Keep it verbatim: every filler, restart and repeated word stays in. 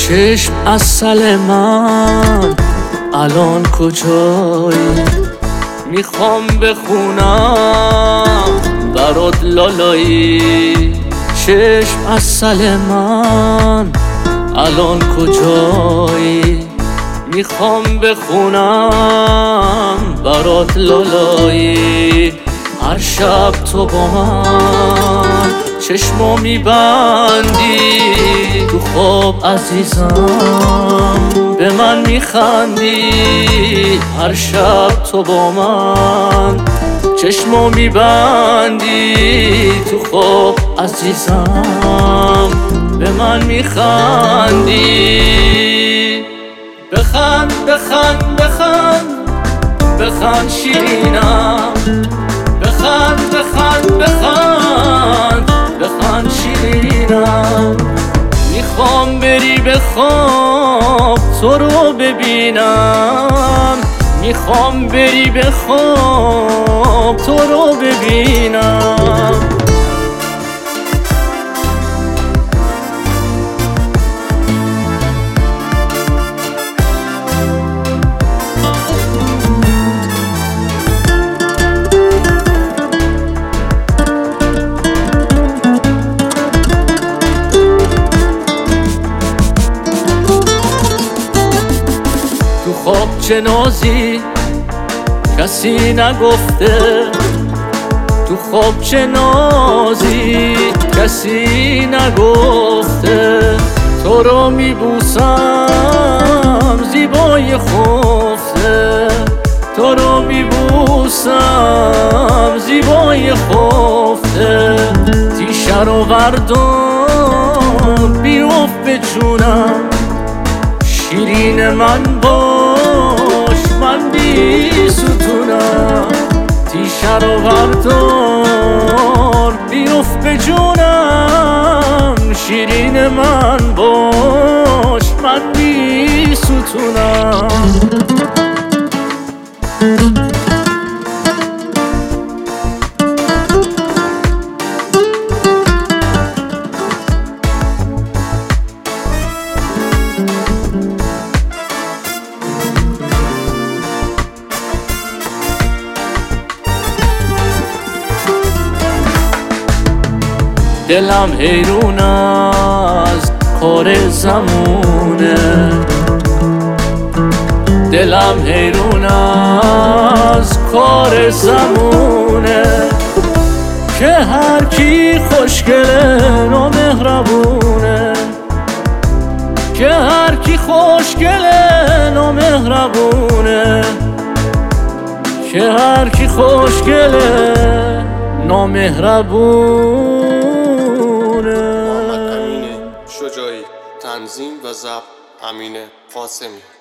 چشم عسل من الان کجایی؟ میخوام بخونم برات لالایی. چشم عسل من الان کجایی؟ میخوام بخونم برات لالایی. هر شب تو با من چشمو میبندی، تو خواب عزیزم به من میخندی. هر شب تو با من چشمو میبندی، تو خواب عزیزم به من میخندی. بخند بخند بخند بخند شیرینم، بخند بخند بخند بخند شیرینم. میخوام بری به خواب تو رو ببینم، میخوام بری به خواب تو رو ببینم. تو خواب چه نازی کسی نگفته، تو خواب چه نازی کسی نگفته. تو رو میبوسم زیبای خفته، تو رو میبوسم زیبای خفته. تیشه رو بردار بیفت به جونم، شیرین من باش من بی ستونم. تیشه رو بردار بیفت به جونم، شیرین من باش من بی ستونم. دلم حیرون از کار زمونه، دلم حیرون از کار زمونه. که هر کی خوشگله نامهربونه، که هر کی خوشگله نامهربونه، که هر کی خوشگله نامهربونه. محمد امین شجاعی، تنظیم و ضبط امین قاسمی.